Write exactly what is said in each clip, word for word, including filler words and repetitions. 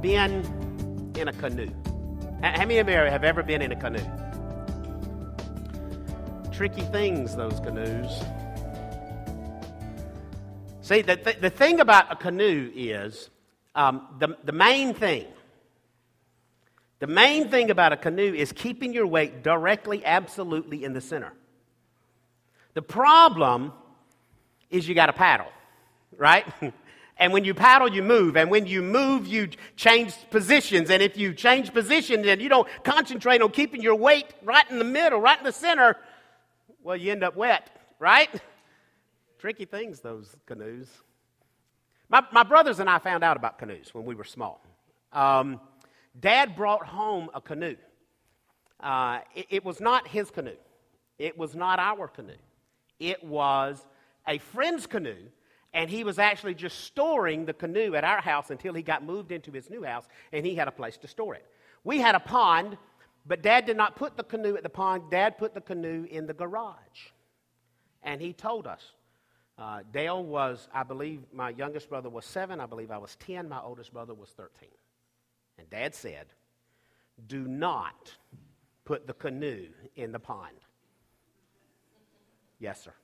been in a canoe? How many of you have ever been in a canoe? Tricky things, those canoes. See, the, th- the thing about a canoe is, um, the, the main thing, the main thing about a canoe is keeping your weight directly, absolutely in the center. The problem is you got to paddle, right? And when you paddle, you move. And when you move, you change positions. And if you change positions and you don't concentrate on keeping your weight right in the middle, right in the center, well, you end up wet, right? Tricky things, those canoes. My, my brothers and I found out about canoes when we were small. Um, Dad brought home a canoe. Uh, it, it was not his canoe. It was not our canoe. It was a friend's canoe. And he was actually just storing the canoe at our house until he got moved into his new house, and he had a place to store it. We had a pond, but Dad did not put the canoe at the pond. Dad put the canoe in the garage. And he told us, uh, Dale was, I believe, my youngest brother was seven. I believe I was ten. My oldest brother was thirteen. And Dad said, do not put the canoe in the pond. Yes, sir.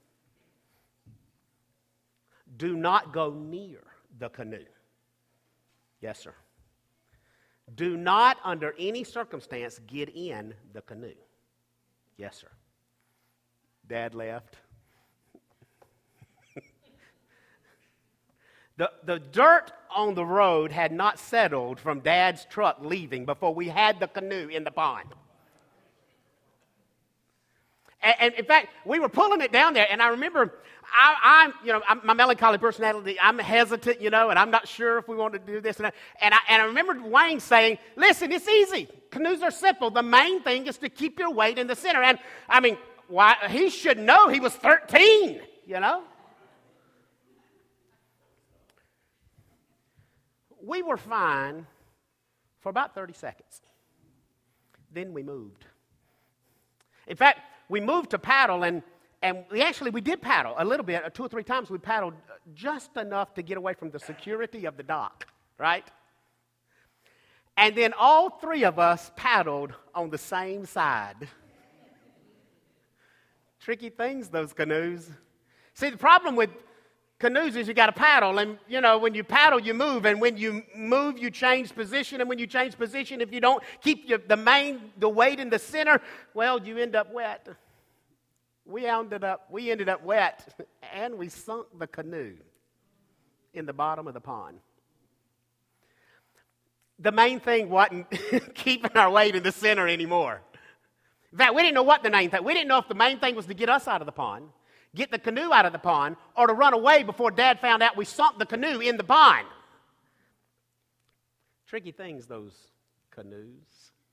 Do not go near the canoe. Yes, sir. Do not, under any circumstance, get in the canoe. Yes, sir. Dad left. the, the dirt on the road had not settled from Dad's truck leaving before we had the canoe in the pond. And, and in fact, we were pulling it down there, and I remember, I, I'm, you know, I'm, my melancholy personality, I'm hesitant, you know, and I'm not sure if we want to do this and that. And I, and I remember Wayne saying, listen, it's easy. Canoes are simple. The main thing is to keep your weight in the center. And, I mean, why he should know. He was thirteen, you know. We were fine for about thirty seconds. Then we moved. In fact, we moved to paddle, and, and we actually, we did paddle a little bit. Two or three times we paddled just enough to get away from the security of the dock, right? And then all three of us paddled on the same side. Tricky things, those canoes. See, the problem with canoes is you got to paddle, and, you know, when you paddle, you move, and when you move, you change position, and when you change position, if you don't keep your, the main, the weight in the center, well, you end up wet. We ended up, we ended up wet, and we sunk the canoe in the bottom of the pond. The main thing wasn't keeping our weight in the center anymore. In fact, we didn't know what the main thing, we didn't know if the main thing was to get us out of the pond, get the canoe out of the pond, or to run away before Dad found out we sunk the canoe in the pond. Tricky things, those canoes.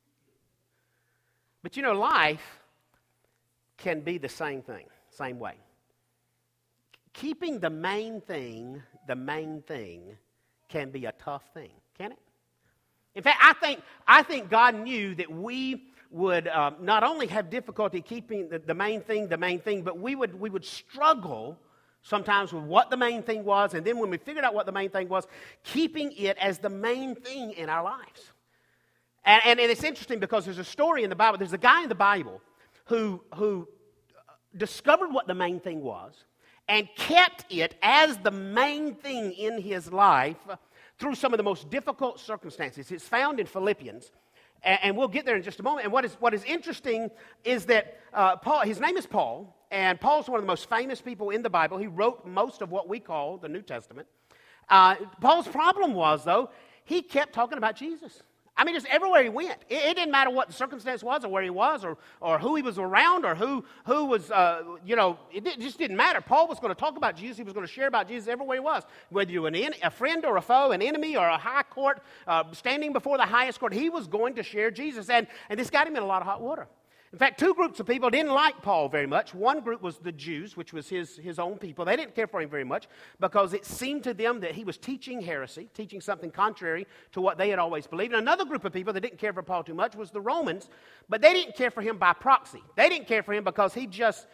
But you know, life can be the same thing, same way. Keeping the main thing, the main thing, can be a tough thing, can it? In fact, I think, I think God knew that we would um, not only have difficulty keeping the, the main thing the main thing, but we would we would struggle sometimes with what the main thing was, and then when we figured out what the main thing was, keeping it as the main thing in our lives. And, and, and it's interesting because there's a story in the Bible. There's a guy in the Bible who who discovered what the main thing was and kept it as the main thing in his life through some of the most difficult circumstances. It's found in Philippians. And we'll get there in just a moment. And what is what is interesting is that uh, Paul, his name is Paul, and Paul's one of the most famous people in the Bible. He wrote most of what we call the New Testament. Uh, Paul's problem was, though, he kept talking about Jesus. I mean, just everywhere he went. It, it didn't matter what the circumstance was or where he was or, or who he was around or who, who was, uh, you know, it, it just didn't matter. Paul was going to talk about Jesus. He was going to share about Jesus everywhere he was. Whether you were an in, a friend or a foe, an enemy or a high court, uh, standing before the highest court, he was going to share Jesus. And, and this got him in a lot of hot water. In fact, two groups of people didn't like Paul very much. One group was the Jews, which was his, his own people. They didn't care for him very much because it seemed to them that he was teaching heresy, teaching something contrary to what they had always believed. And another group of people that didn't care for Paul too much was the Romans, but they didn't care for him by proxy. They didn't care for him because he just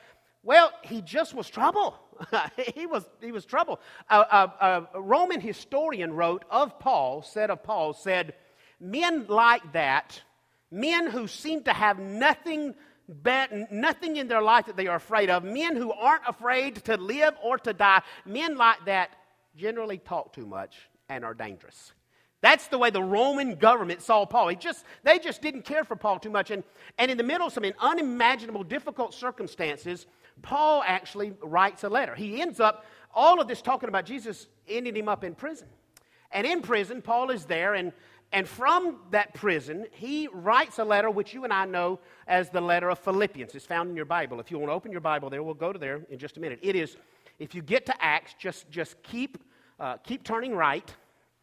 Well, he just was trouble. he was he was trouble. A, a, a Roman historian wrote of Paul, said of Paul, said, men like that, men who seem to have nothing but nothing in their life that they are afraid of, men who aren't afraid to live or to die, men like that generally talk too much and are dangerous. That's the way the Roman government saw Paul. He just, they just didn't care for Paul too much. And, and in the middle of some unimaginable, difficult circumstances, Paul actually writes a letter. He ends up, all of this talking about Jesus ended him up in prison. And in prison, Paul is there, and, and from that prison, he writes a letter which you and I know as the letter of Philippians. It's found in your Bible. If you want to open your Bible there, we'll go to there in just a minute. It is, if you get to Acts, just, just keep, uh, keep turning right,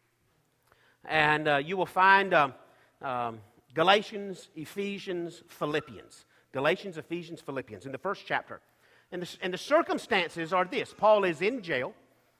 and uh, you will find um, um, Galatians, Ephesians, Philippians. Galatians, Ephesians, Philippians, in the first chapter. And the, and the circumstances are this. Paul is in jail.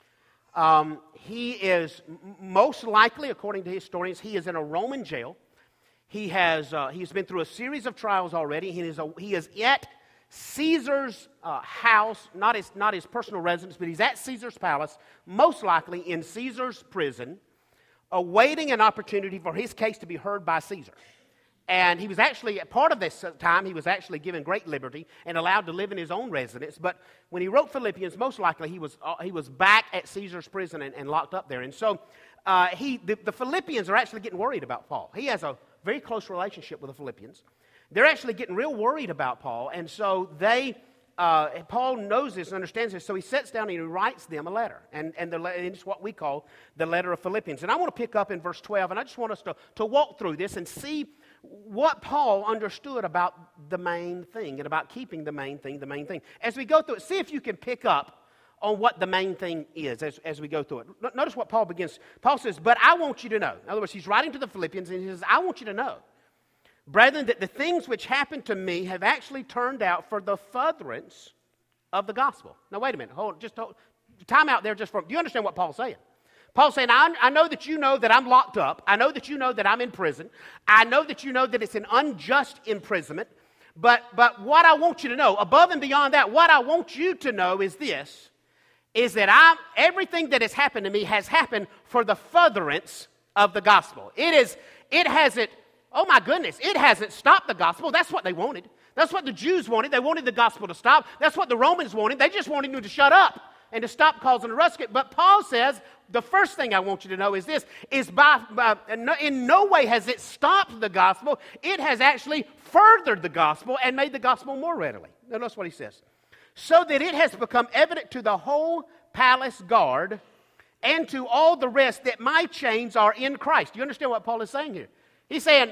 Um, he is m- most likely, according to historians, he is in a Roman jail. He has uh, he's been through a series of trials already. He is, a, he is at Caesar's uh, house, not his, not his personal residence, but he's at Caesar's palace, most likely in Caesar's prison, awaiting an opportunity for his case to be heard by Caesar. And he was actually, part of this time, he was actually given great liberty and allowed to live in his own residence. But when he wrote Philippians, most likely he was uh, he was back at Caesar's prison and, and locked up there. And so uh, he the, the Philippians are actually getting worried about Paul. He has a very close relationship with the Philippians. They're actually getting real worried about Paul. And so they... Uh, Paul knows this and understands this, so he sits down and he writes them a letter. And, and, the, and it's what we call the letter of Philippians. And I want to pick up in verse twelve, and I just want us to, to walk through this and see what Paul understood about the main thing and about keeping the main thing, the main thing. As we go through it, see if you can pick up on what the main thing is as, as we go through it. Notice what Paul begins. Paul says, but I want you to know. In other words, he's writing to the Philippians, and he says, I want you to know, brethren, that the things which happened to me have actually turned out for the furtherance of the gospel. Now, wait a minute. Hold, just hold, time out there just for, do you understand what Paul's saying? Paul's saying, I, I know that you know that I'm locked up. I know that you know that I'm in prison. I know that you know that it's an unjust imprisonment. But, but what I want you to know, above and beyond that, what I want you to know is this, is that I'm, everything that has happened to me has happened for the furtherance of the gospel. It is, it hasn't, oh my goodness, it hasn't stopped the gospel. That's what they wanted. That's what the Jews wanted. They wanted the gospel to stop. That's what the Romans wanted. They just wanted you to shut up and to stop causing a ruckus. But Paul says, the first thing I want you to know is this, is by, by in no way has it stopped the gospel. It has actually furthered the gospel and made the gospel more readily. Now notice what he says. So that it has become evident to the whole palace guard and to all the rest that my chains are in Christ. Do you understand what Paul is saying here? He's saying,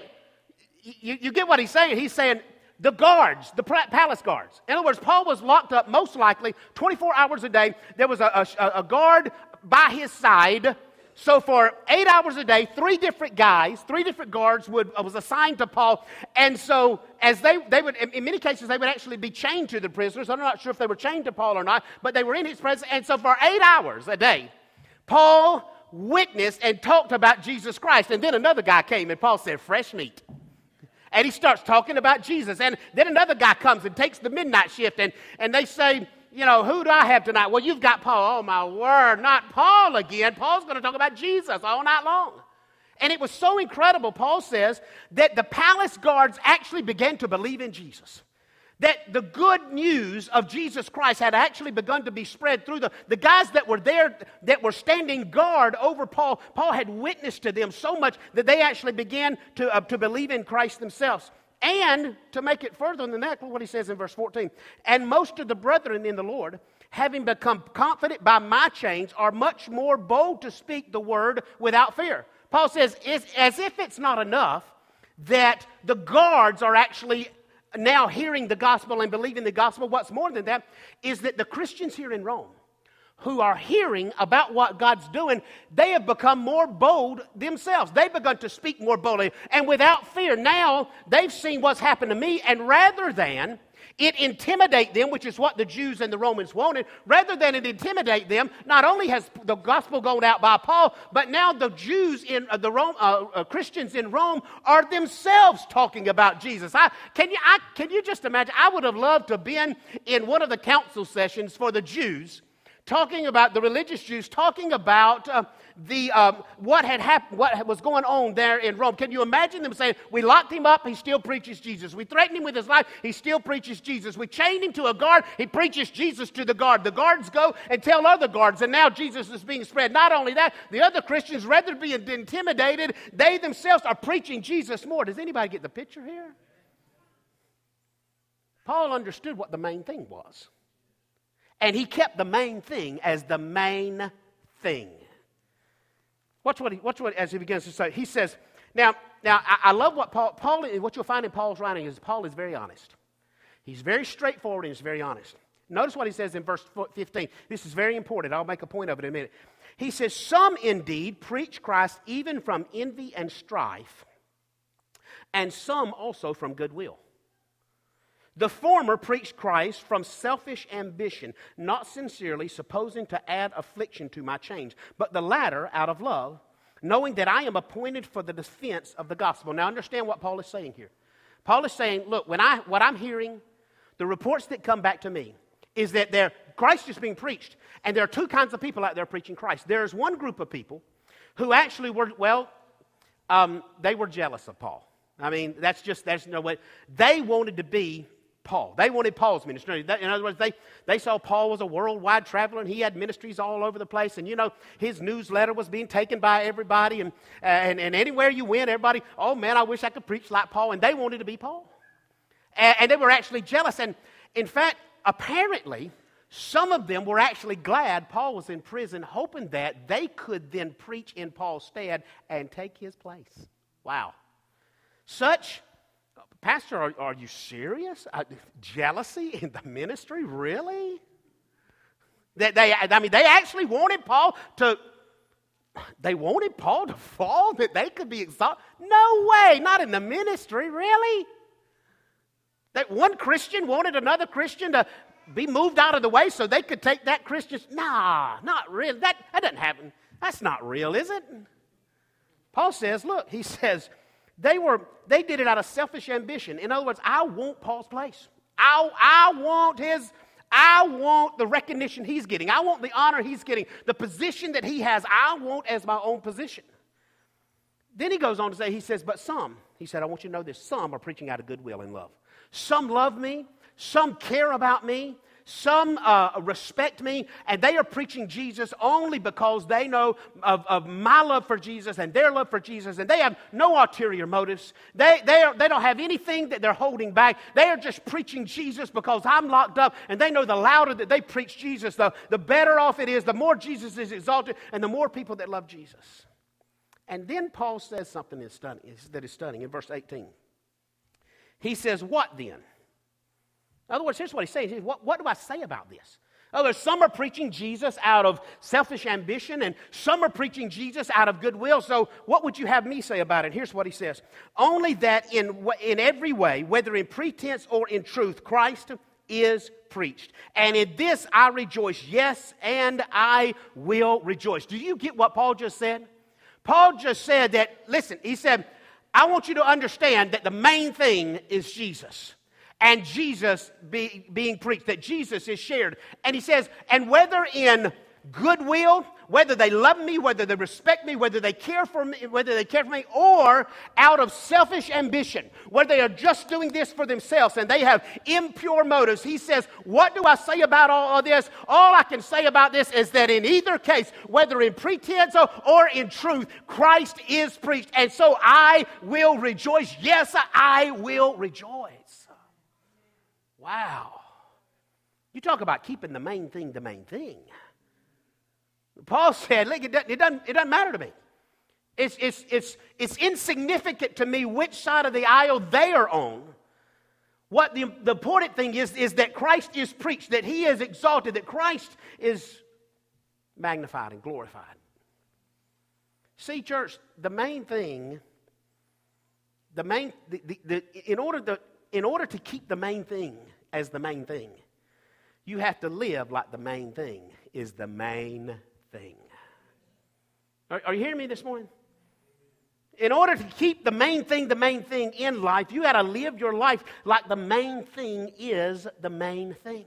you, you get what he's saying? He's saying, the guards, the palace guards. In other words, Paul was locked up most likely twenty-four hours a day. There was a, a, a guard by his side. So for eight hours a day, three different guys, three different guards would was assigned to Paul. And so as they, they would, in many cases, they would actually be chained to the prisoners. I'm not sure if they were chained to Paul or not, but they were in his presence. And so for eight hours a day, Paul witnessed and talked about Jesus Christ. And then another guy came and Paul said, fresh meat. And he starts talking about Jesus. And then another guy comes and takes the midnight shift. And, and they say, you know, who do I have tonight? Well, you've got Paul. Oh, my word, not Paul again. Paul's going to talk about Jesus all night long. And it was so incredible, Paul says, that the palace guards actually began to believe in Jesus. That the good news of Jesus Christ had actually begun to be spread through the, the guys that were there, that were standing guard over Paul. Paul had witnessed to them so much that they actually began to, uh, to believe in Christ themselves. And to make it further than that, look what he says in verse fourteen. And most of the brethren in the Lord, having become confident by my chains, are much more bold to speak the word without fear. Paul says, it's as if it's not enough that the guards are actually now hearing the gospel and believing the gospel. What's more than that is that the Christians here in Rome who are hearing about what God's doing, they have become more bold themselves. They've begun to speak more boldly and without fear. Now they've seen what's happened to me, and rather than It intimidate them, which is what the Jews and the Romans wanted. Rather than it intimidate them, not only has the gospel gone out by Paul, but now the Jews in uh, the Rome, uh, uh, Christians in Rome are themselves talking about Jesus. I, can you I, can you just imagine? I would have loved to have been in one of the council sessions for the Jews, talking about the religious Jews, talking about uh, the um, what had happened, what was going on there in Rome. Can you imagine them saying, "We locked him up, he still preaches Jesus. We threatened him with his life, he still preaches Jesus. We chained him to a guard, he preaches Jesus to the guard. The guards go and tell other guards, and now Jesus is being spread." Not only that, the other Christians, rather than being intimidated, they themselves are preaching Jesus more. Does anybody get the picture here? Paul understood what the main thing was. And he kept the main thing as the main thing. Watch what, he, watch what as he begins to say. He says, now, now I, I love what Paul, Paul, what you'll find in Paul's writing is Paul is very honest. He's very straightforward and he's very honest. Notice what he says in verse fifteen. This is very important. I'll make a point of it in a minute. He says, "Some indeed preach Christ even from envy and strife, and some also from goodwill. The former preached Christ from selfish ambition, not sincerely, supposing to add affliction to my chains, but the latter out of love, knowing that I am appointed for the defense of the gospel." Now understand what Paul is saying here. Paul is saying, look, when I what I'm hearing, the reports that come back to me, is that there Christ is being preached, and there are two kinds of people out there preaching Christ. There is one group of people who actually were, well, um, they were jealous of Paul. I mean, that's just, there's no way. They wanted to be Paul. They wanted Paul's ministry. In other words, they, they saw Paul was a worldwide traveler, and he had ministries all over the place. And, you know, his newsletter was being taken by everybody. And, and, and anywhere you went, everybody, "Oh, man, I wish I could preach like Paul." And they wanted to be Paul. And, and they were actually jealous. And, in fact, apparently, some of them were actually glad Paul was in prison, hoping that they could then preach in Paul's stead and take his place. Wow. Such... Pastor, are, are you serious? Uh, jealousy in the ministry? Really? That they, I mean, they actually wanted Paul to, they wanted Paul to fall, that they could be exalted? No way, not in the ministry, really? That one Christian wanted another Christian to be moved out of the way so they could take that Christian? Nah, not really. That, that doesn't happen. That's not real, is it? Paul says, look, he says, They were, they did it out of selfish ambition. In other words, I want Paul's place. I, I want his, I want the recognition he's getting. I want the honor he's getting. The position that he has, I want as my own position. Then he goes on to say, he says, but some, he said, I want you to know this, some are preaching out of goodwill and love. Some love me. Some care about me. Some uh, respect me, and they are preaching Jesus only because they know of, of my love for Jesus and their love for Jesus, and they have no ulterior motives. They, they, are, they don't have anything that they're holding back. They are just preaching Jesus because I'm locked up, and they know the louder that they preach Jesus, the, the better off it is, the more Jesus is exalted, and the more people that love Jesus. And then Paul says something that is stunning, that is stunning in verse eighteen. He says, what then? In other words, here's what he's saying. He says, what, what do I say about this? In other words, some are preaching Jesus out of selfish ambition, and some are preaching Jesus out of goodwill. So what would you have me say about it? Here's what he says. Only that in, in every way, whether in pretense or in truth, Christ is preached. And in this I rejoice. Yes, and I will rejoice. Do you get what Paul just said? Paul just said that, listen, he said, I want you to understand that the main thing is Jesus. And Jesus be, being preached, that Jesus is shared. And he says, and whether in goodwill, whether they love me, whether they respect me, whether they care for me, whether they care for me, or out of selfish ambition, whether they are just doing this for themselves and they have impure motives, he says, what do I say about all of this? All I can say about this is that in either case, whether in pretense or, or in truth, Christ is preached. And so I will rejoice. Yes, I will rejoice. Wow. You talk about keeping the main thing the main thing. Paul said, look, it doesn't, it doesn't, it doesn't matter to me. It's, it's, it's, it's insignificant to me which side of the aisle they are on. What the, the important thing is, is that Christ is preached, that he is exalted, that Christ is magnified and glorified. See, church, the main thing, the main, the, the, the, in order to, in order to keep the main thing as the main thing. You have to live like the main thing is the main thing. Are, are you hearing me this morning? In order to keep the main thing the main thing in life, you got to live your life like the main thing is the main thing.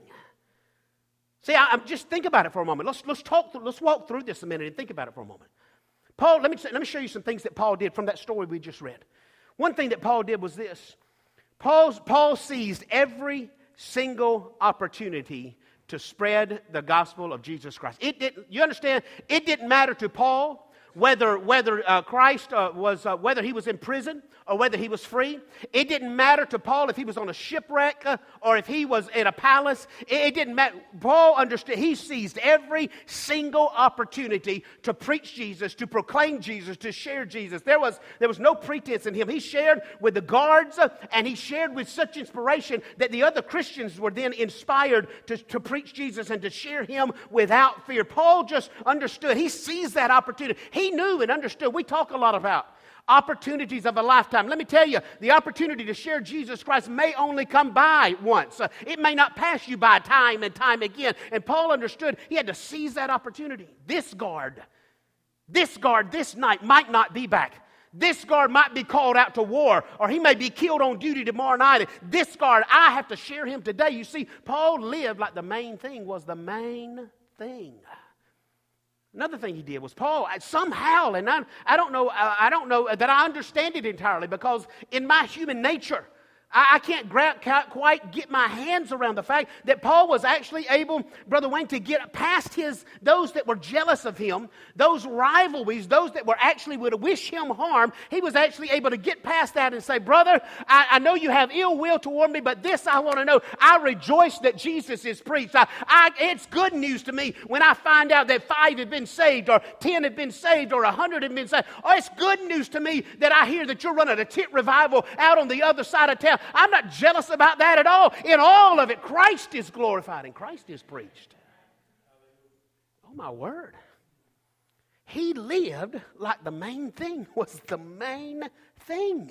See, I, I'm just think about it for a moment. Let's let's talk. Let's walk through this a minute and think about it for a moment. Paul, let me let me show you some things that Paul did from that story we just read. One thing that Paul did was this: Paul's, Paul seized every single opportunity to spread the gospel of Jesus Christ. It didn't. You understand? It didn't matter to Paul whether whether uh, Christ uh, was uh, whether he was in prison or whether he was free. It didn't matter to Paul if he was on a shipwreck uh, or if he was in a palace. It, it didn't matter. Paul understood. He seized every single opportunity to preach Jesus, to proclaim Jesus, to share Jesus. There was there was no pretense in him. He shared with the guards uh, and he shared with such inspiration that the other Christians were then inspired to, to preach Jesus and to share him without fear. Paul just understood. He seized that opportunity. He knew and understood. We talk a lot about opportunities of a lifetime. Let me tell you, the opportunity to share Jesus Christ may only come by once. Uh, it may not pass you by time and time again. And Paul understood he had to seize that opportunity. This guard, this guard this night might not be back. This guard might be called out to war, or he may be killed on duty tomorrow night. This guard, I have to share him today. You see, Paul lived like the main thing was the main thing. Another thing he did was Paul somehow, and I, I don't know, I don't know that I understand it entirely, because in my human nature, I, I can't, grab, can't quite get my hands around the fact that Paul was actually able, Brother Wayne, to get past his those that were jealous of him, those rivalries, those that were actually would wish him harm. He was actually able to get past that and say, brother, I, I know you have ill will toward me, but this I want to know. I rejoice that Jesus is preached. I, I, it's good news to me when I find out that five have been saved, or ten have been saved, or a hundred have been saved. Oh, it's good news to me that I hear that you're running a tent revival out on the other side of town. I'm not jealous about that at all. In all of it, Christ is glorified and Christ is preached. Oh, my word. He lived like the main thing was the main thing.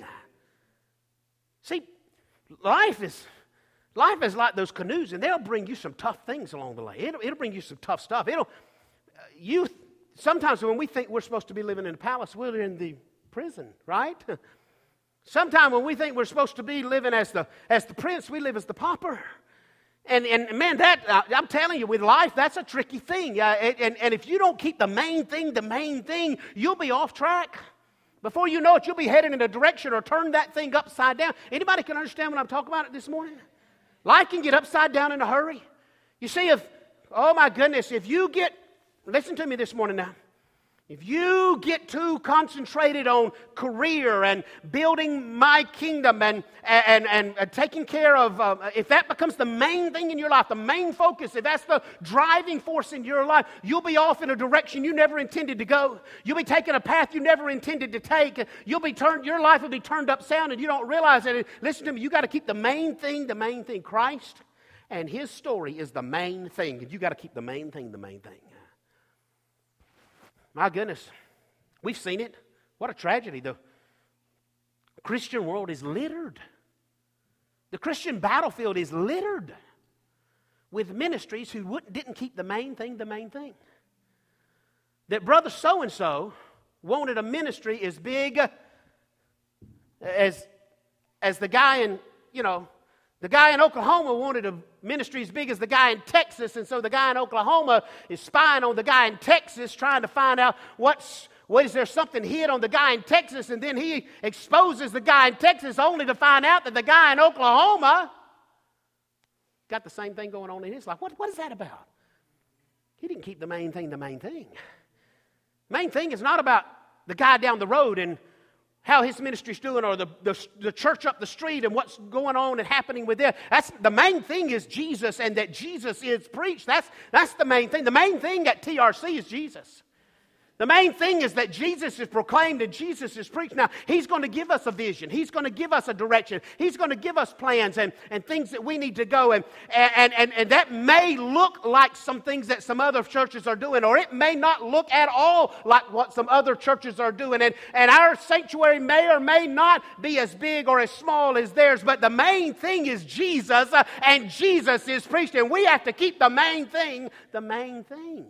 See, life is life is like those canoes, and they'll bring you some tough things along the way. It'll, it'll bring you some tough stuff. It'll you sometimes when we think we're supposed to be living in a palace, we're in the prison, right? Sometimes when we think we're supposed to be living as the as the prince, we live as the pauper. And, and man, that uh, I'm telling you, with life, that's a tricky thing. Uh, and, and if you don't keep the main thing the main thing, you'll be off track. Before you know it, you'll be heading in a direction or turn that thing upside down. Anybody can understand what I'm talking about this morning? Life can get upside down in a hurry. You see, if, oh my goodness, if you get, listen to me this morning now. If you get too concentrated on career and building my kingdom and, and, and, and taking care of, uh, if that becomes the main thing in your life, the main focus, if that's the driving force in your life, you'll be off in a direction you never intended to go. You'll be taking a path you never intended to take. You'll be turned, your life will be turned upside down and you don't realize it. Listen to me, you got to keep the main thing the main thing. Christ and His story is the main thing. And you got to keep the main thing the main thing. My goodness, we've seen it. What a tragedy. The Christian world is littered. The Christian battlefield is littered with ministries who wouldn't, didn't keep the main thing the main thing. That brother so-and-so wanted a ministry as big as, as the guy in, you know, the guy in Oklahoma wanted a ministry as big as the guy in Texas, and so the guy in Oklahoma is spying on the guy in Texas, trying to find out what's, what is there something hid on the guy in Texas, and then he exposes the guy in Texas only to find out that the guy in Oklahoma got the same thing going on in his life. What, what is that about? He didn't keep the main thing the main thing. Main thing is not about the guy down the road and how his ministry's doing, or the, the, the church up the street and what's going on and happening with it. That's the main thing is Jesus, and that Jesus is preached. That's, that's the main thing. The main thing at T R C is Jesus. The main thing is that Jesus is proclaimed and Jesus is preached. Now, He's going to give us a vision. He's going to give us a direction. He's going to give us plans and, and things that we need to go. And, and, and, and that may look like some things that some other churches are doing, or it may not look at all like what some other churches are doing. And, and our sanctuary may or may not be as big or as small as theirs, but the main thing is Jesus, uh, and Jesus is preached. And we have to keep the main thing the main thing.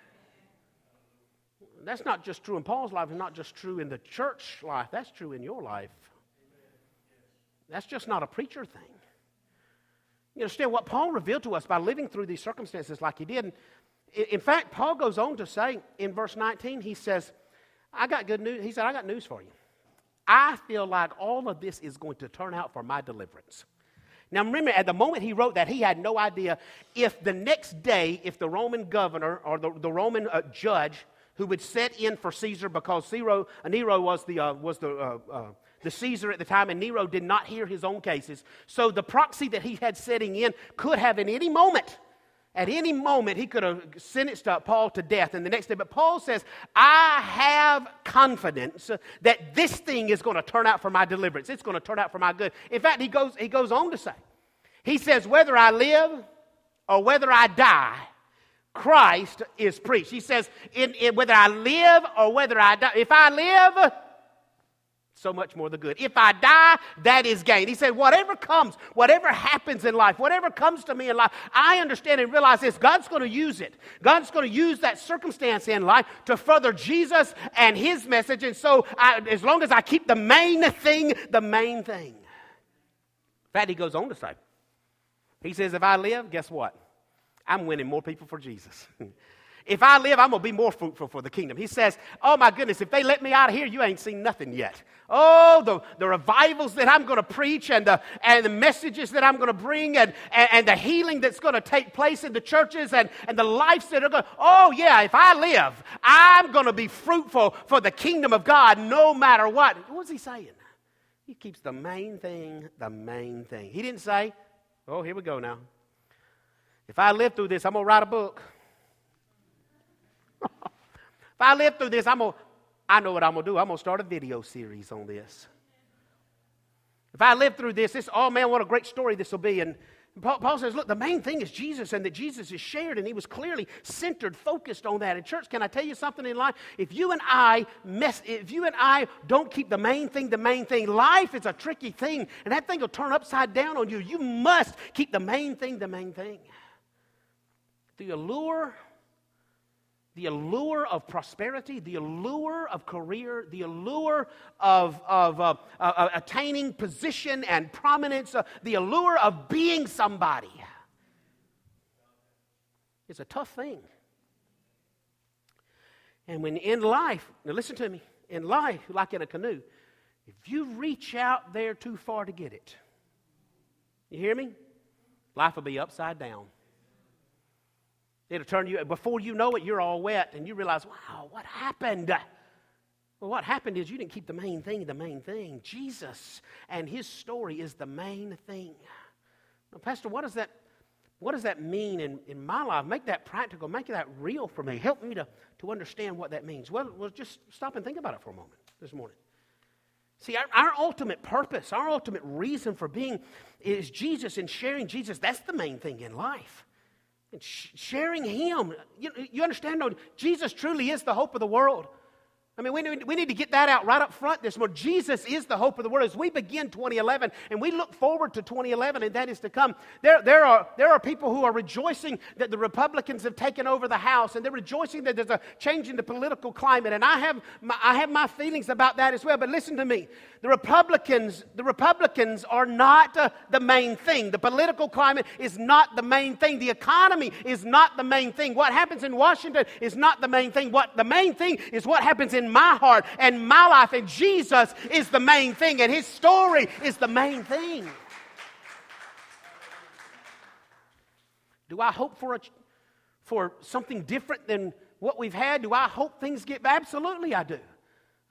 That's not just true in Paul's life. It's not just true in the church life. That's true in your life. That's just not a preacher thing. You understand what Paul revealed to us by living through these circumstances like he did. In fact, Paul goes on to say in verse nineteen, he says, I got good news. He said, I got news for you. I feel like all of this is going to turn out for my deliverance. Now remember, at the moment he wrote that, he had no idea if the next day, if the Roman governor or the, the Roman uh, judge who would set in for Caesar, because Nero, Nero was the uh, was the uh, uh, the Caesar at the time, and Nero did not hear his own cases. So the proxy that he had setting in could have in any moment, at any moment, he could have sentenced Paul to death. And the next day, but Paul says, "I have confidence that this thing is going to turn out for my deliverance. It's going to turn out for my good." In fact, he goes he goes on to say, he says, "Whether I live or whether I die, Christ is preached." He says, in, in, whether I live or whether I die. If I live, so much more the good. If I die, that is gain. He said, whatever comes, whatever happens in life, whatever comes to me in life, I understand and realize this. God's going to use it. God's going to use that circumstance in life to further Jesus and His message. And so I, as long as I keep the main thing, the main thing. In fact, he goes on to say, he says, if I live, guess what? I'm winning more people for Jesus. If I live, I'm going to be more fruitful for the kingdom. He says, oh my goodness, if they let me out of here, you ain't seen nothing yet. Oh, the, the revivals that I'm going to preach and the, and the messages that I'm going to bring and, and, and the healing that's going to take place in the churches and, and the lives that are going to, oh yeah, if I live, I'm going to be fruitful for the kingdom of God no matter what. What's he saying? He keeps the main thing the main thing. He didn't say, oh, here we go now. If I live through this, I'm going to write a book. If I live through this, I'm going to, I know what I'm going to do. I'm going to start a video series on this. If I live through this, this, oh man, what a great story this will be. And Paul, Paul says, look, the main thing is Jesus, and that Jesus is shared, and he was clearly centered, focused on that. And church, can I tell you something in life? If you and I mess, if you and I don't keep the main thing the main thing, life is a tricky thing, and that thing will turn upside down on you. You must keep the main thing the main thing. The allure, the allure of prosperity, the allure of career, the allure of, of uh, uh, attaining position and prominence, uh, the allure of being somebody. It's a tough thing. And when in life, now listen to me, in life, like in a canoe, if you reach out there too far to get it, you hear me? Life will be upside down. It'll turn you, before you know it, you're all wet, and you realize, wow, what happened? Well, what happened is you didn't keep the main thing the main thing. Jesus and His story is the main thing. Now, Pastor, what does that, what does that mean in, in my life? Make that practical. Make that real for me. Help me to, to understand what that means. Well, well, just stop and think about it for a moment this morning. See, our, our ultimate purpose, our ultimate reason for being is Jesus and sharing Jesus. That's the main thing in life. And sh- sharing Him. You, you understand, no, Jesus truly is the hope of the world. I mean, we need, we need to get that out right up front this morning. Jesus is the hope of the world. As we begin twenty eleven and we look forward to twenty eleven and that is to come, there, there, are, there are people who are rejoicing that the Republicans have taken over the House, and they're rejoicing that there's a change in the political climate. And I have my, I have my feelings about that as well. But listen to me. The Republicans, the Republicans are not uh, the main thing. The political climate is not the main thing. The economy is not the main thing. What happens in Washington is not the main thing. What the main thing is what happens in my heart and my life. And Jesus is the main thing, and His story is the main thing. Do I hope for a, for something different than what we've had? Do I hope things get? Absolutely, I do.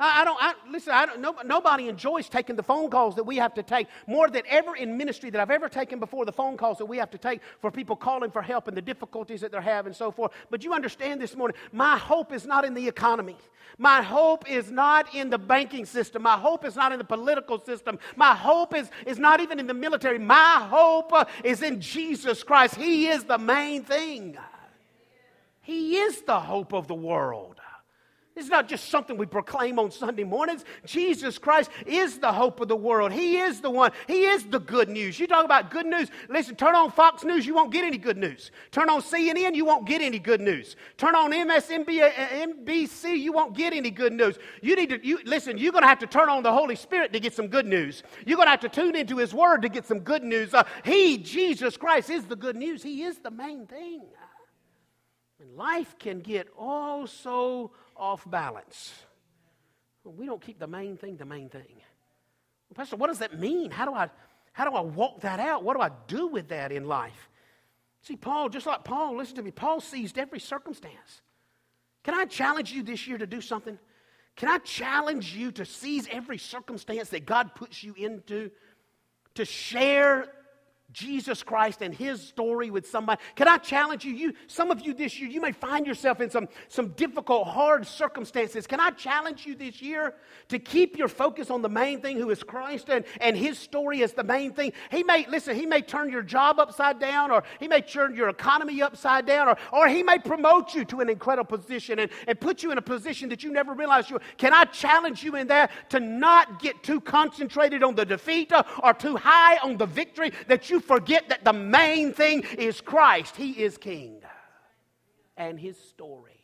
I, I don't, I, listen, I don't, no, nobody enjoys taking the phone calls that we have to take more than ever in ministry that I've ever taken before, the phone calls that we have to take for people calling for help and the difficulties that they're having and so forth. But you understand this morning, my hope is not in the economy. My hope is not in the banking system. My hope is not in the political system. My hope is, is not even in the military. My hope uh, is in Jesus Christ. He is the main thing. He is the hope of the world. It's not just something we proclaim on Sunday mornings. Jesus Christ is the hope of the world. He is the one. He is the good news. You talk about good news. Listen, turn on Fox News, you won't get any good news. Turn on C N N, you won't get any good news. Turn on M S N B C, you won't get any good news. You need to, you, listen, you're going to have to turn on the Holy Spirit to get some good news. You're going to have to tune into His Word to get some good news. Uh, he, Jesus Christ, is the good news. He is the main thing. And life can get all so off balance. We don't keep the main thing the main thing. Well, Pastor, what does that mean? How do I how do I walk that out? What do I do with that in life? See, Paul, just like Paul, listen to me, Paul seized every circumstance. Can I challenge you this year to do something? Can I challenge you to seize every circumstance that God puts you into, to share Jesus Christ and His story with somebody? Can I challenge you? You, some of you this year, you may find yourself in some, some difficult, hard circumstances. Can I challenge you this year to keep your focus on the main thing, who is Christ, and, and His story as the main thing? He may, listen, He may turn your job upside down, or He may turn your economy upside down, or, or He may promote you to an incredible position and, and put you in a position that you never realized you were. Can I challenge you in that to not get too concentrated on the defeat or, or too high on the victory that you forget that the main thing is Christ. He is King. And His story.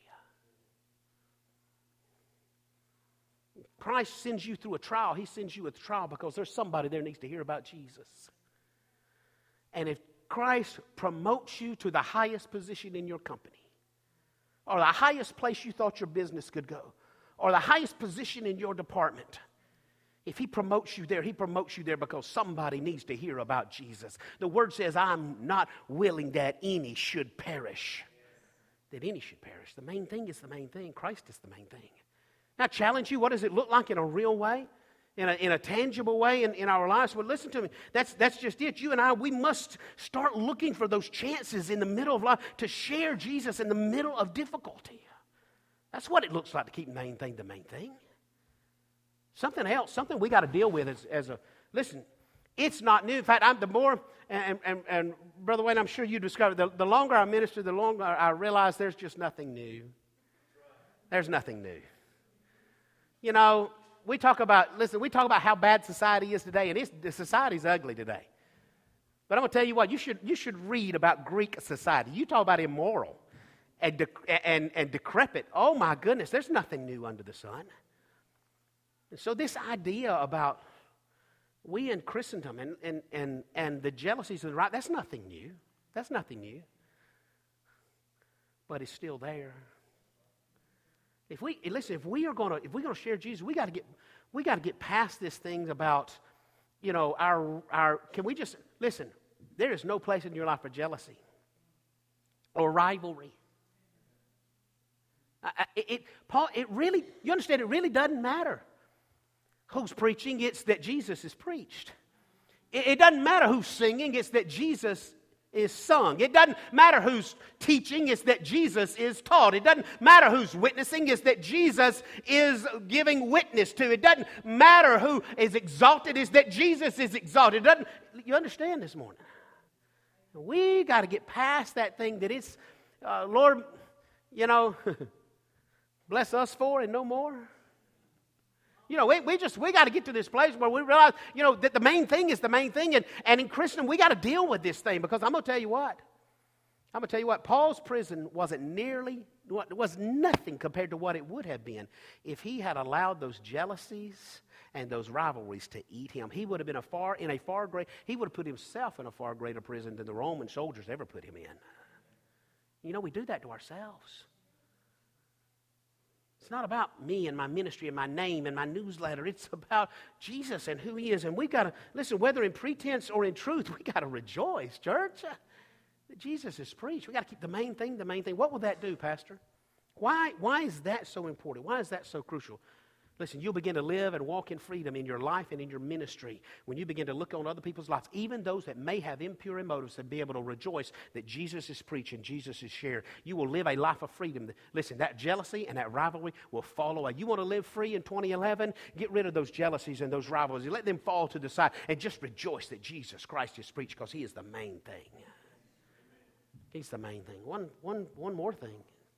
Christ sends you through a trial. He sends you a trial because there's somebody there needs to hear about Jesus. And if Christ promotes you to the highest position in your company, or the highest place you thought your business could go, or the highest position in your department, if He promotes you there, He promotes you there because somebody needs to hear about Jesus. The Word says, I'm not willing that any should perish. That any should perish. The main thing is the main thing. Christ is the main thing. Now, I challenge you, what does it look like in a real way? In a, in a tangible way in, in our lives? Well, listen to me. That's, that's just it. You and I, we must start looking for those chances in the middle of life to share Jesus in the middle of difficulty. That's what it looks like to keep the main thing the main thing. Something else, something we got to deal with as, as a, listen, it's not new. In fact, I'm the more, and, and, and Brother Wayne, I'm sure you discovered, the, the longer I minister, the longer I realize there's just nothing new. There's nothing new. You know, we talk about, listen, we talk about how bad society is today, and it's, the society's ugly today. But I'm going to tell you what, you should, you should read about Greek society. You talk about immoral and, de- and, and decrepit. Oh my goodness, there's nothing new under the sun. And so this idea about we in Christendom and, and, and, and the jealousies of the right, that's nothing new. That's nothing new. But it's still there. If we listen, if we are gonna if we're gonna share Jesus, we gotta get we gotta get past this thing about, you know, our our can we just listen, there is no place in your life for jealousy or rivalry. I, it, it Paul, it really, you understand, it really doesn't matter who's preaching, it's that Jesus is preached. It, it doesn't matter who's singing, it's that Jesus is sung. It doesn't matter who's teaching, it's that Jesus is taught. It doesn't matter who's witnessing, it's that Jesus is giving witness to. It doesn't matter who is exalted, it's that Jesus is exalted. It doesn't, you understand this morning? We got to get past that thing that it's, uh, Lord, you know, bless us for and no more. You know, we, we just, we got to get to this place where we realize, you know, that the main thing is the main thing. And, and in Christendom, we got to deal with this thing because I'm going to tell you what. I'm going to tell you what. Paul's prison wasn't nearly, was nothing compared to what it would have been if he had allowed those jealousies and those rivalries to eat him. He would have been a far, in a far great, he would have put himself in a far greater prison than the Roman soldiers ever put him in. You know, we do that to ourselves. It's not about me and my ministry and my name and my newsletter. It's about Jesus and who He is. And we've got to, listen, whether in pretense or in truth, we've got to rejoice, church, that Jesus is preached. We've got to keep the main thing the main thing. What will that do, Pastor? Why, why is that so important? Why is that so crucial? Listen, you'll begin to live and walk in freedom in your life and in your ministry when you begin to look on other people's lives, even those that may have impure motives, and be able to rejoice that Jesus is preaching, Jesus is shared. You will live a life of freedom. Listen, that jealousy and that rivalry will fall away. You want to live free in twenty eleven? Get rid of those jealousies and those rivalries. Let them fall to the side and just rejoice that Jesus Christ is preached, because He is the main thing. He's the main thing. One, one, one more thing.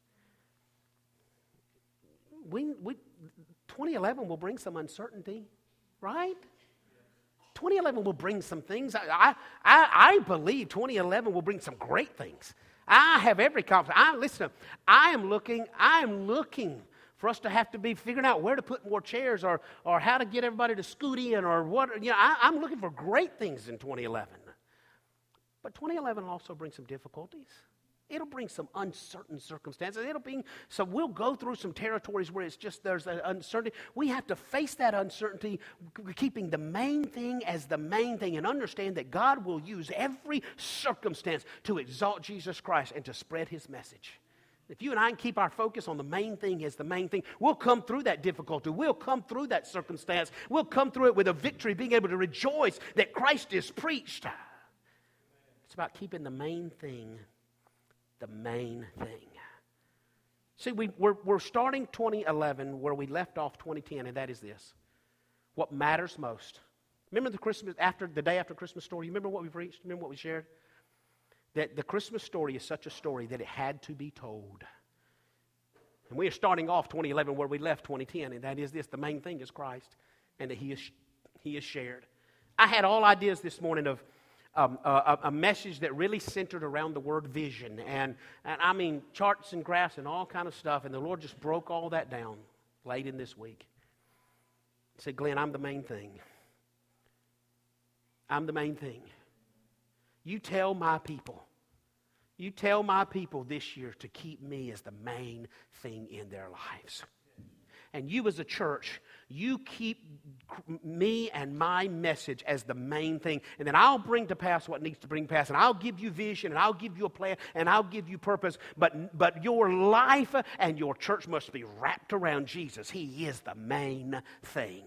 We, we, twenty eleven will bring some uncertainty, right? twenty eleven will bring some things. I, I, I believe twenty eleven will bring some great things. I have every confidence. I, listen, I am looking, I am looking for us to have to be figuring out where to put more chairs, or, or how to get everybody to scoot in, or what. You know, I, I'm looking for great things in twenty eleven. But twenty eleven will also bring some difficulties. It'll bring some uncertain circumstances. It'll bring some, we'll go through some territories where it's just there's an uncertainty. We have to face that uncertainty, keeping the main thing as the main thing, and understand that God will use every circumstance to exalt Jesus Christ and to spread His message. If you and I can keep our focus on the main thing as the main thing, we'll come through that difficulty. We'll come through that circumstance. We'll come through it with a victory, being able to rejoice that Christ is preached. It's about keeping the main thing the main thing. See, we, we're, we're starting twenty eleven where we left off twenty ten, and that is this. What matters most. Remember the Christmas, after the day after Christmas story? You remember what we preached? Remember what we shared? That the Christmas story is such a story that it had to be told. And we are starting off twenty eleven where we left twenty ten, and that is this. The main thing is Christ, and that He is, he is shared. I had all ideas this morning of Um, a, a message that really centered around the word vision, and, and I mean charts and graphs and all kind of stuff, and the Lord just broke all that down late in this week. He said, Glenn, I'm the main thing. I'm the main thing. You tell my people, you tell my people this year to keep me as the main thing in their lives. And you as a church, you keep me and my message as the main thing. And then I'll bring to pass what needs to bring to pass. And I'll give you vision, and I'll give you a plan, and I'll give you purpose. But, but your life and your church must be wrapped around Jesus. He is the main thing.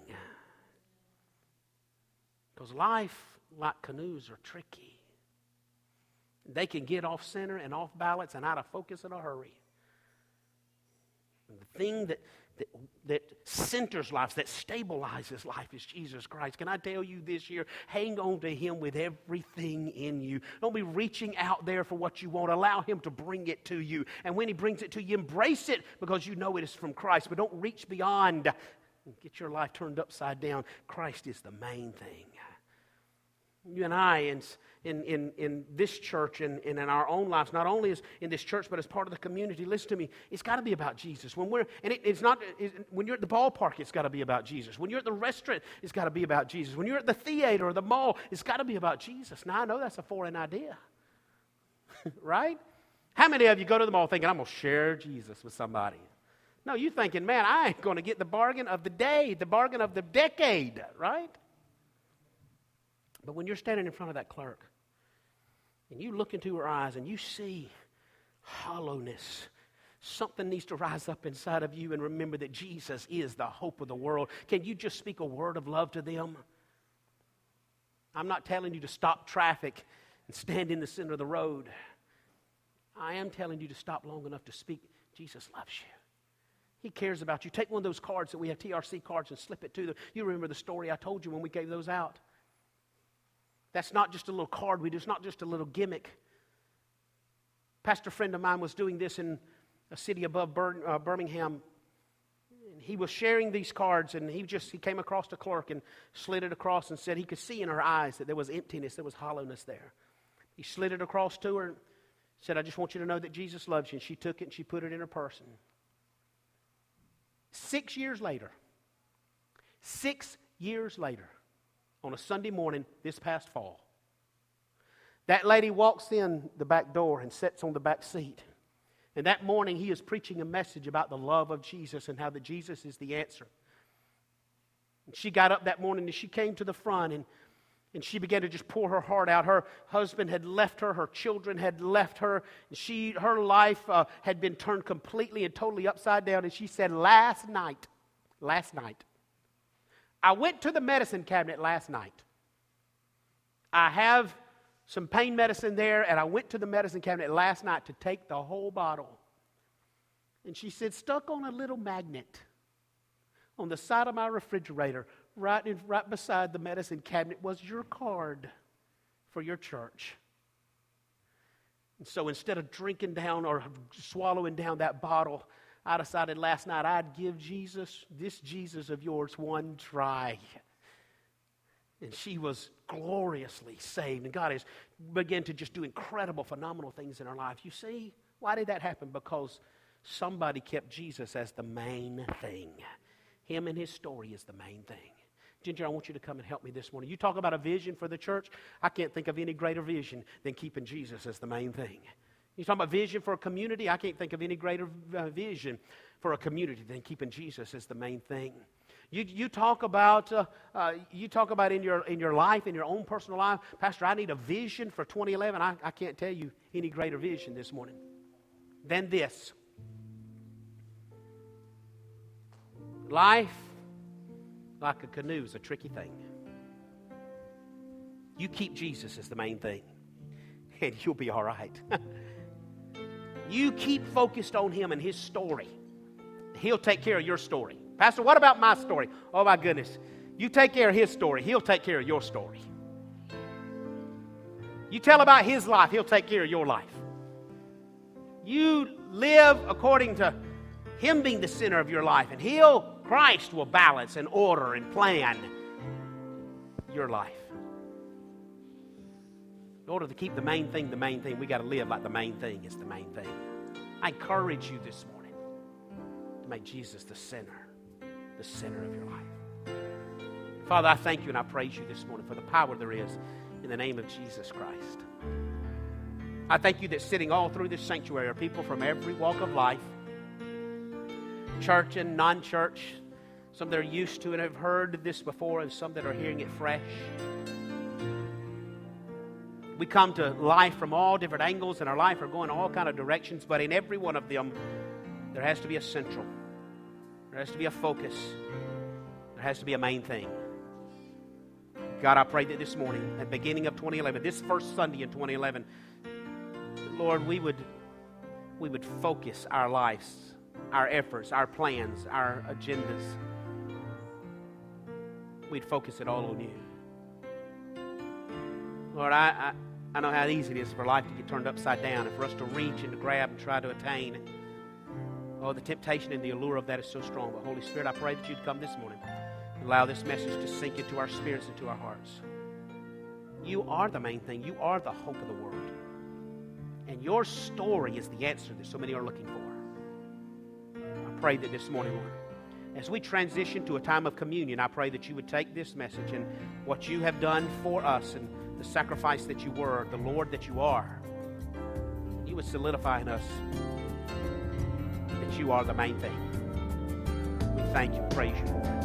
Because life, like canoes, are tricky. They can get off center and off balance and out of focus in a hurry. And the thing that That, that centers life, that stabilizes life, is Jesus Christ. Can I tell you this year, hang on to Him with everything in you. Don't be reaching out there for what you want. Allow Him to bring it to you. And when He brings it to you, embrace it because you know it is from Christ. But don't reach beyond and get your life turned upside down. Christ is the main thing. You and I, in, in, in, in this church and, and in our own lives, not only as in this church, but as part of the community, listen to me, it's got to be about Jesus. When we're, and it, it's not, it, when you're at the ballpark, it's got to be about Jesus. When you're at the restaurant, it's got to be about Jesus. When you're at the theater or the mall, it's got to be about Jesus. Now, I know that's a foreign idea, right? How many of you go to the mall thinking, I'm going to share Jesus with somebody? No, you're thinking, man, I ain't going to get the bargain of the day, the bargain of the decade, right? But when you're standing in front of that clerk and you look into her eyes and you see hollowness, something needs to rise up inside of you, and remember that Jesus is the hope of the world. Can you just speak a word of love to them? I'm not telling you to stop traffic and stand in the center of the road. I am telling you to stop long enough to speak. Jesus loves you. He cares about you. Take one of those cards that we have, T R C cards, and slip it to them. You remember the story I told you when we gave those out. That's not just a little card we do. It's not just a little gimmick. Pastor friend of mine was doing this in a city above Bir- uh, Birmingham. He was sharing these cards, and he just he came across the clerk and slid it across and said he could see in her eyes that there was emptiness, there was hollowness there. He slid it across to her and said, I just want you to know that Jesus loves you. And she took it and she put it in her purse. Six years later, six years later, on a Sunday morning this past fall, that lady walks in the back door and sits on the back seat. And that morning he is preaching a message about the love of Jesus and how that Jesus is the answer. And she got up that morning and she came to the front and, and she began to just pour her heart out. Her husband had left her. Her children had left her. She, her life uh, had been turned completely and totally upside down. And she said, last night, last night. I went to the medicine cabinet last night. I have some pain medicine there, and I went to the medicine cabinet last night to take the whole bottle. And she said, stuck on a little magnet on the side of my refrigerator, right, in, right beside the medicine cabinet, was your card for your church. And so instead of drinking down or swallowing down that bottle, I decided last night I'd give Jesus, this Jesus of yours, one try. And she was gloriously saved. And God has begun to just do incredible, phenomenal things in her life. You see, why did that happen? Because somebody kept Jesus as the main thing. Him and his story is the main thing. Ginger, I want you to come and help me this morning. You talk about a vision for the church. I can't think of any greater vision than keeping Jesus as the main thing. You talk about vision for a community. I can't think of any greater uh, vision for a community than keeping Jesus as the main thing. You you talk about uh, uh, you talk about in your in your life, in your own personal life, Pastor, I need a vision for twenty eleven. I, I can't tell you any greater vision this morning than this. Life, like a canoe, is a tricky thing. You keep Jesus as the main thing, and you'll be all right. You keep focused on him and his story. He'll take care of your story. Pastor, what about my story? Oh, my goodness. You take care of his story. He'll take care of your story. You tell about his life. He'll take care of your life. You live according to him being the center of your life, and he'll, Christ will balance and order and plan your life. In order to keep the main thing the main thing, we got to live like the main thing is the main thing. I encourage you this morning to make Jesus the center, the center of your life. Father, I thank you and I praise you this morning for the power there is in the name of Jesus Christ. I thank you that sitting all through this sanctuary are people from every walk of life, church and non-church, some that are used to and have heard this before, and some that are hearing it fresh. We come to life from all different angles, and our life are going all kind of directions, but in every one of them, there has to be a central. There has to be a focus. There has to be a main thing. God, I pray that this morning, at the beginning of twenty eleven, this first Sunday in twenty eleven, Lord, we would, we would focus our lives, our efforts, our plans, our agendas. We'd focus it all on you. Lord, I, I, I know how easy it is for life to get turned upside down and for us to reach and to grab and try to attain. Oh, the temptation and the allure of that is so strong. But Holy Spirit, I pray that you'd come this morning and allow this message to sink into our spirits and to our hearts. You are the main thing. You are the hope of the world. And your story is the answer that so many are looking for. I pray that this morning, Lord, as we transition to a time of communion, I pray that you would take this message and what you have done for us and the sacrifice that you were, the Lord that you are, you would solidify in us that you are the main thing. We thank you and praise you, Lord.